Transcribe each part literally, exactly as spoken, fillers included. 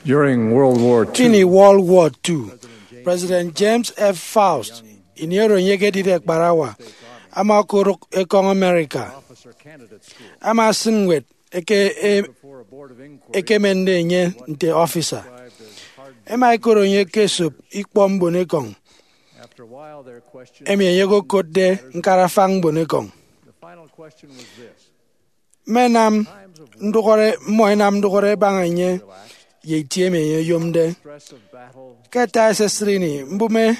During World War Two, Kini World War Two, President James F. Faust iniero nyeke dide kparawa ama koro ekong America ama sinwet eke e, eke mende nye nte officer ema ikoro nyeke sup ikpom bonekong emi yego kode nkarafang bonekong menam ndukore moinam ndukore banganye ye tieme ye yomde keta sesrini mbume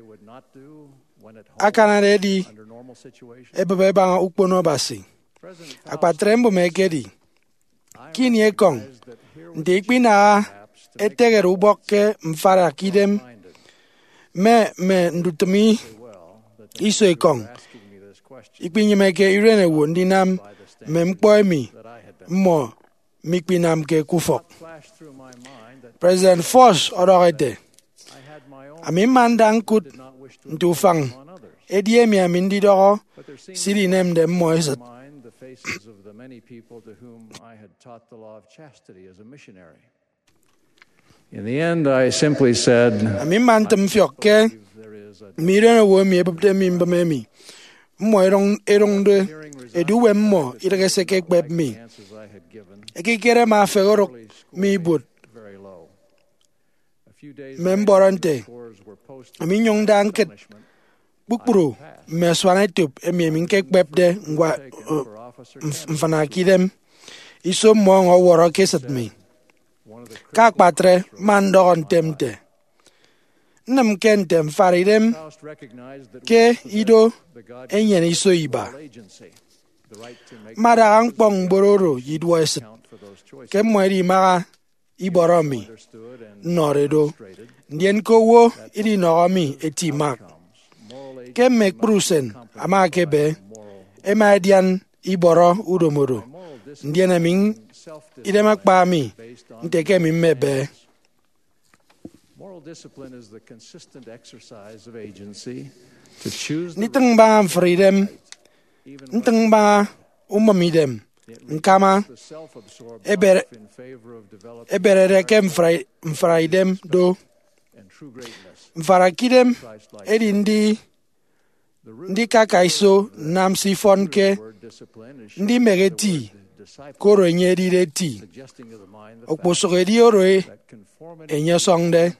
akana redi ebebe banga ukpono basi akpatre mbume kedi kini ekong nde ikpina eteger uboke mfara kidem me me ndutumi iso ekong ikpinyemeke irene wo ndinam mempoemi mo mikpinam ke kufok President Foch odorete ami mandang kut ntufang ediemi amindi doro siri nem dem moiset in the end, I simply said, ami mantem fiokke mirene wo mi ebde mi mbamemi mo erong erong de eduwe mo irese ke gbeb mi ekikere ma fegoro mi but memborante ami nyong danket bukpro meswane tup emi minke gbebde ngwa mfana kidem iso mo ngo woro keset mi kak patre mandoron temte nem kentem faridem ke ido enyen iso iba mara ang pong bororo yidweset ke mweri maga iboromi noredo ndien ko wo iri nogomi eti mak ke mek brusen ama kebe ema dian iboro udomoro ndien aming idema kpami nteke mi mebe niteng ba freedom niteng ba umamidem nkama ebere ebere ke mfrai mfraidem do mfarakidem edi ndi ndi kakaiso nam sifon ke ndi megeti koro nyedi reti okposogedi oroe enya songde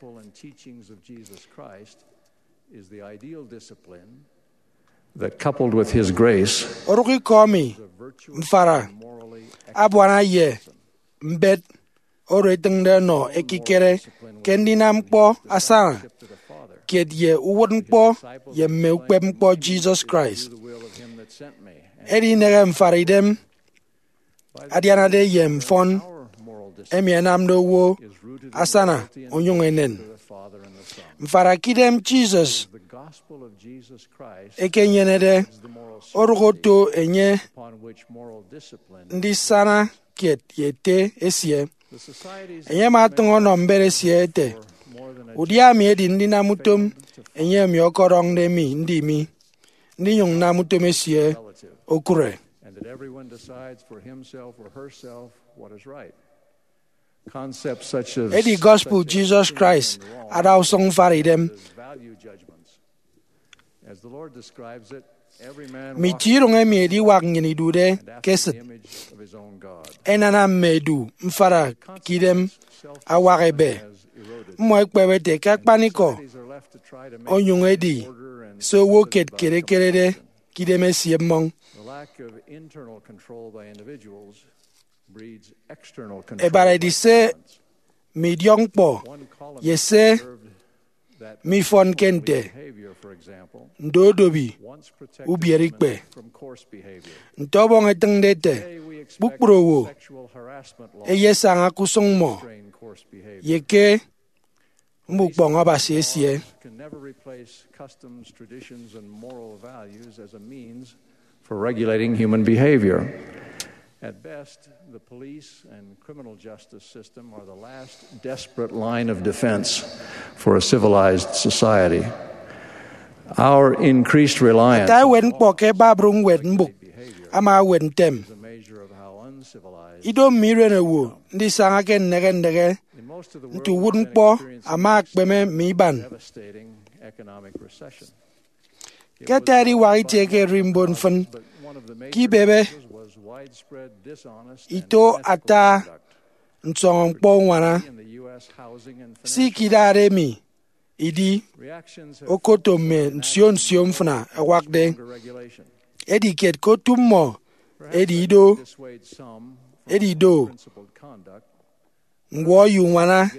that coupled with His grace, oruki komi mfara abwana ye mbet ore tengde no ekikere kendina mpo asana ked ye uwon mpo ye mekpe mpo Jesus Christ edi nege mfaridem adiana de ye mfon emienam do wo asana onyongenen mfarakidem Jesus ekenyenede orugoto enye ndi sana kiet yete esie enye matungo nombere siete udia mi edi ndi namutom enye mi okorong de mi ndi mi ndi yung namutom esie okure edi gospel Jesus Christ adao song faridem mi tirong e miedi wak ngini dude keset enana medu mfara kidem awakebe mo ekpewete kakpaniko onyung edi so woket kere kere de kidem esiemong ebare dise midiong po yese mi fon kente ndodobi ubierikpe ntobong etengdete bukprowo eyesanga kusongmo yeke mbukbong abasesie for regulating human behavior. At best, the police and criminal justice system are the last desperate line of defense for a civilized society. Our increased reliance on ama wentem ido mirene wo ndi sanga ken nege nege ntu wud mkpọ amak kpeme mi ban ketari wa ite ke rimbon fan ki bebe ito ata nsong mkpọ wana si kidare mi idi okoto me nsion nsion fna awakde edi ket kotum mo edi do edi do ngwo yu wana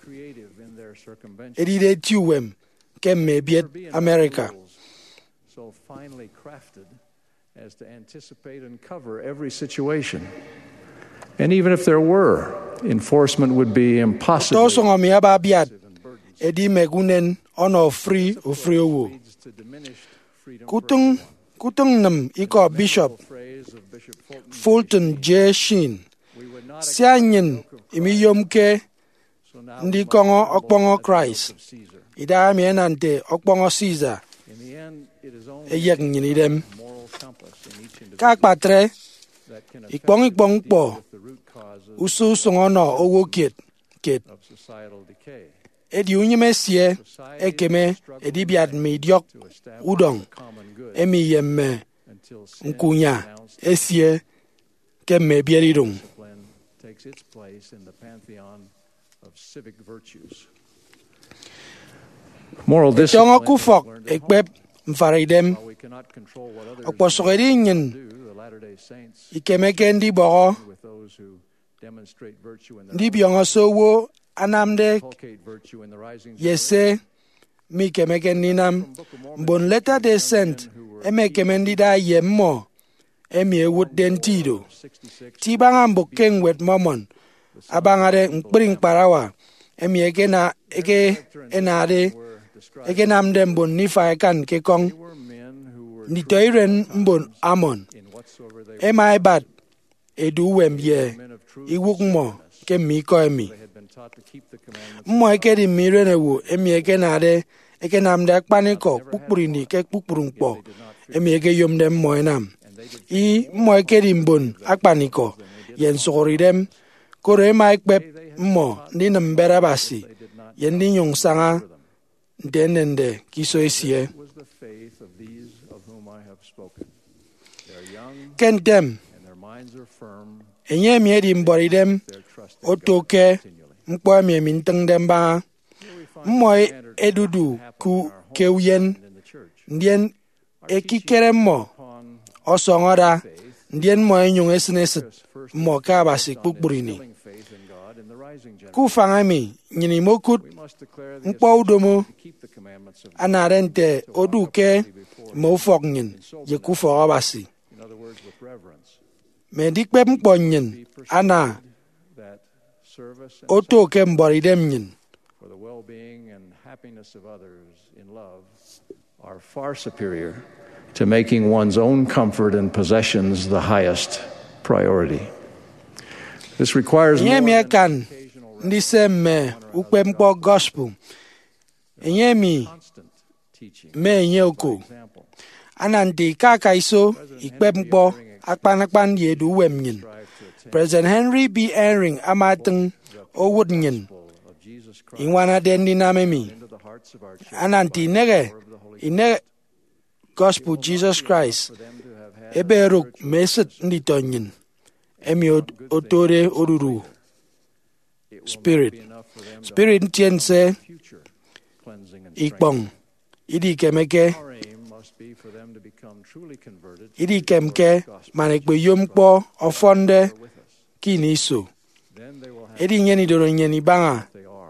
edi de tiwem kem me biet America so finely crafted as to anticipate and cover every situation. And even if there were, enforcement would be impossible. To songo mi aba biat edi megunen ono free o free wo. Kutung kutung nam iko Bishop Fulton J. Sheen. Sianyin imi yomke ndi kongo okpongo Christ. Ida mi enante okpongo Caesar. Eyek nyini dem. Kak patre ikpong ikpong po usu songo no owo kit kit edi unyime sie ekeme edi biad mediok udong emi yemme nkunya esie kemme bieridung takes its place in the pantheon of civic virtues. Moral discipline kufok ekpep mfaridem okposogeri nyin ikemeke ndi bogo ndi biongo sowo anamde yese mi kemeke ninam bon letter de sent eme kemendi da yemmo emi ewut den tido tibanga mbokeng wet momon abangare mkpring parawa emi eke na eke enade eke namde mbon nifa kan ke kong ni toiren mbon amon emai bat edu wembye iwukmo ke mi ko emi mo eke di mirene wo emi eke nade eke namde kpaniko kpukpuri ni ke kpukpuru mpo emi eke yomde mo enam i mo eke di mbon akpaniko yen sogori dem kore mai kpep mo ni nambera basi yen ni nyong sanga denende kiso esie kentem enye mi edi mbori dem otoke mkpo mi minteng dem ba mo edudu ku keuyen ndien ekikere mo osongora ndien mo enyong esneset mo ka basi kpukpurini ku fanga mi nyini mokut mkpo udomo anarente oduke mo fok nyin ye ku fo basi me dikpe mkpo nyin ana otoke mbori dem nyin for the well-being and happiness of others in love are far superior to making one's own comfort and possessions the highest priority. This requires more than kan ndi semme ukpe mkpo gospel enye mi me enye oko ananti kaka iso ikpe mkpo akpanakpan yedu wemnyin President Henry B. Eyring amateng owud nyin inwana dendi namemi ananti nege ine gospel Jesus Christ eberuk meset ndi tonyin emi otore oruru spirit spirit tiense ikpong idi kemeke idi kemke manekpe yomkpo ofonde kini so edi nyeni doro nyeni banga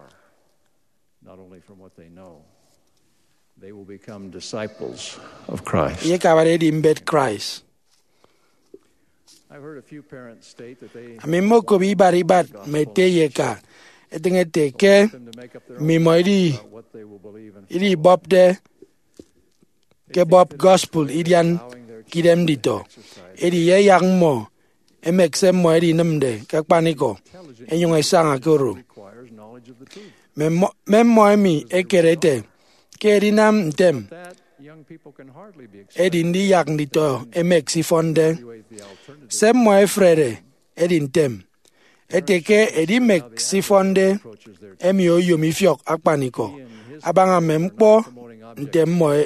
they will become disciples of Christ. Ye kabare di mbet Christ. I've heard a few parents state that they amimo ko bi bari bat mete yeka etengete ke mi moidi idi bob de ke bob gospel idian kidem dito edi ye yang mo emexem mo edi namde ka paniko enyong esanga koro mem mem mi ekerete kerinam tem edin di yak dito emexi fonde sem mo efrede edin tem eteke edimek sifonde emi oyomi fiok akpaniko abanga mempo ntemmo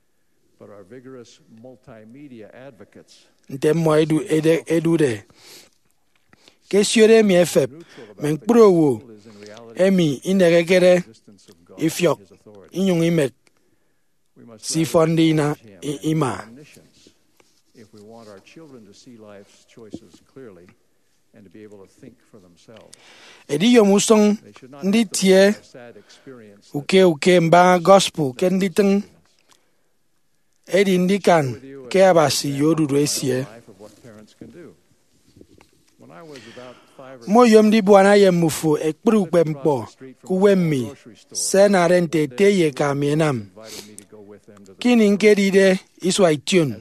ntemmo edu ede edude kesiore mi efep menkprowo emi inegekere ifiok inyung imek sifonde ina ima. If we want our children to see life's choices clearly and to be able to think for themselves. Edi yomusong ndi tie uke uke mbanga gospel kenditeng edi ndikan ke abasi yodudu esie. Mo yom di buana yemufu ekpru kwempo kuwemi senarente teye kamienam. Kini nkedide iswa itune.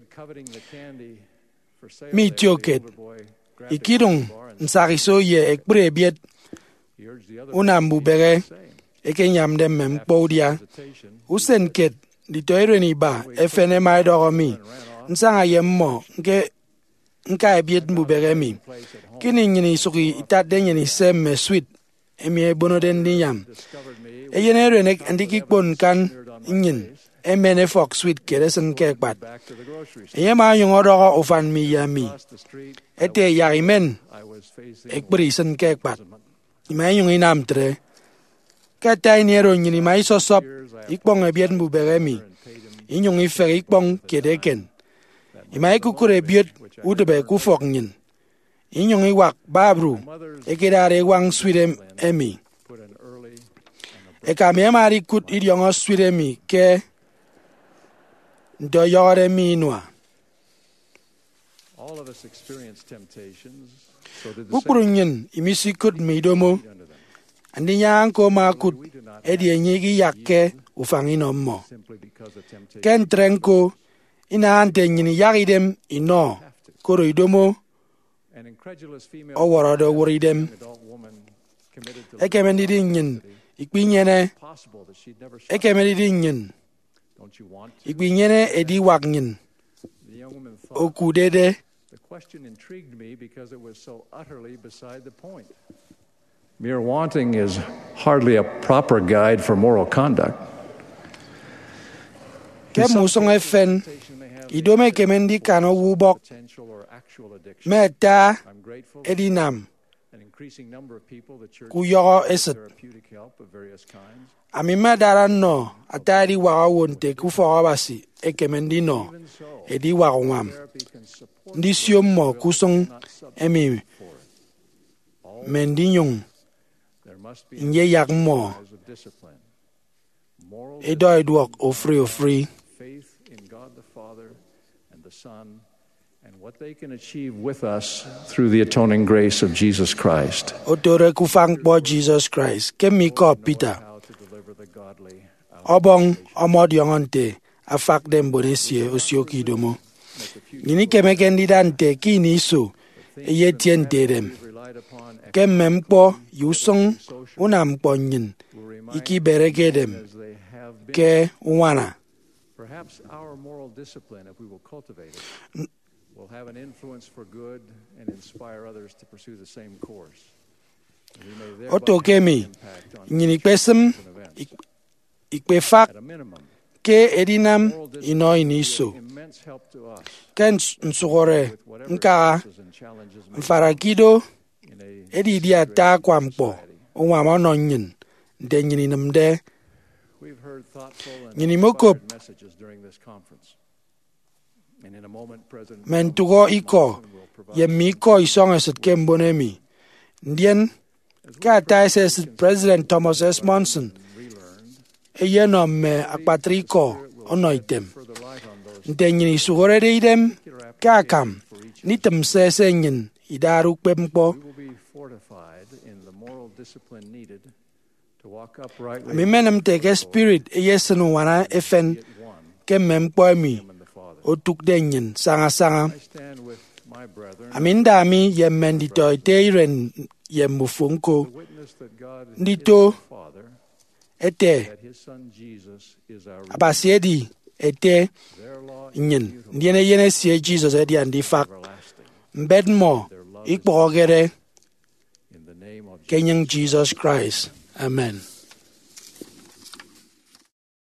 Mi tioket. Ikidung nsariso ye ekbre biet. Unambu bere eke nyamde mempodia. Usen ket ditoire ni ba efene maidoromi. Nsanga yemmo nke nka ebiet mbu bere mi. Kini nyini suki itade nyini semme sweet. Emi ebono den dinyam. Eyene renek andikikpon kan nyin. Emene fok sweet keresen kekpat. Eyema yung odoro ofan mi yami. Ete yarimen ekbrisen kekpat. Ima yung inamtre. Kata inero nyini ma isosop ikpong ebiet mbuberemi. Inyong ifer ikpong kedeken. Ima ikukure biet udebe kufok nyin. Inyong iwak babru ekedare wang sweet emi. Eka miemari kut idyongo sweet emi ke do yore minwa. Bukurunyin imisikut midomo. Andinya anko makut edi enyigi yakke ufanginommo. Ken trenko ina ante nyini yaridem ino koro idomo oworodo wuridem. Ekemendidi nyin ikpinyene ekemendidi nyin ikpinyene edi wagnyin okudede. The question intrigued me because it was so utterly beside the point. Mere wanting is hardly a proper guide for moral conduct. Ke musong efen idome kemendi kano wubok meta edinam kuyogo eset. Ami madara no atari waga wonte kufoga basi ekemendi no edi wagwam. Ndi siommo kusong emi mendinyong nye yakmo edo edwok ofri ofri. Faith in God the Father and the Son and what they can achieve with us through the atoning grace of Jesus Christ. Otore kufang po Jesus Christ kemi ko Peter. Obong omodiongonte afak dem bonesie osioki domo. Nini kemekendidante kini iso eyetiente dem. Kemempo yusong unampo nyin iki bereke dem ke wana. Perhaps our moral discipline, if we will cultivate it, will have an influence for good and inspire others to pursue the same course. Oto kemi nyini pesem ikpefak ke edinam ino iniso. Ken nsugore nka mfarakido edi dia ta kwampo onwa mono nyin de nyini namde nyini mokop mentugo iko yemi ko isong eset kembonemi ndien ka ta es President Thomas S. Monson eyeno me akpatriko onoitem nde nyini sugore de idem ka kam nitem sese nyin idaru kwempo. Mimenem teke spirit eyesenu wana efen kemempo mi otuk denyin sanga sanga. Aminda mi yemendito iteiren yemufunko ndito ete abasiedi ete nyin ndiene yene sie Jesus edi andifak mbedmo ikpogere name of ke nying Jesus Christ. Amen.